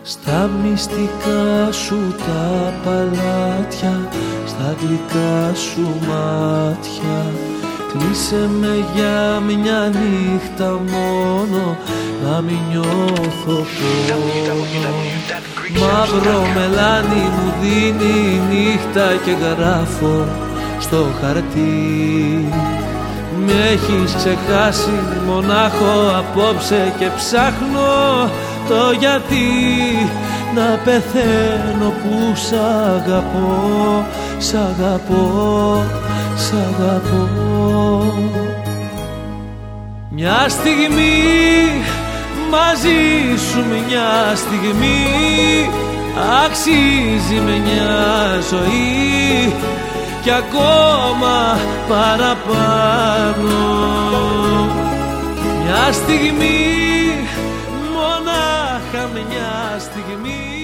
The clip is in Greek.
Στα μυστικά σου τα παλάτια, στα γλυκά σου μάτια, κλείσε με για μια νύχτα μόνο, να μην νιώθω πόνο. Μαύρο μελάνι μου δίνει η νύχτα και γράφω στο χαρτί. Με έχεις ξεχάσει μονάχο απόψε και ψάχνω το γιατί. Να πεθαίνω που σ' αγαπώ, σ' αγαπώ, σ' αγαπώ. Μια στιγμή μαζί σου, μια στιγμή αξίζει με μια ζωή κι ακόμα παραπάνω. Μια στιγμή, μονάχα μια στιγμή.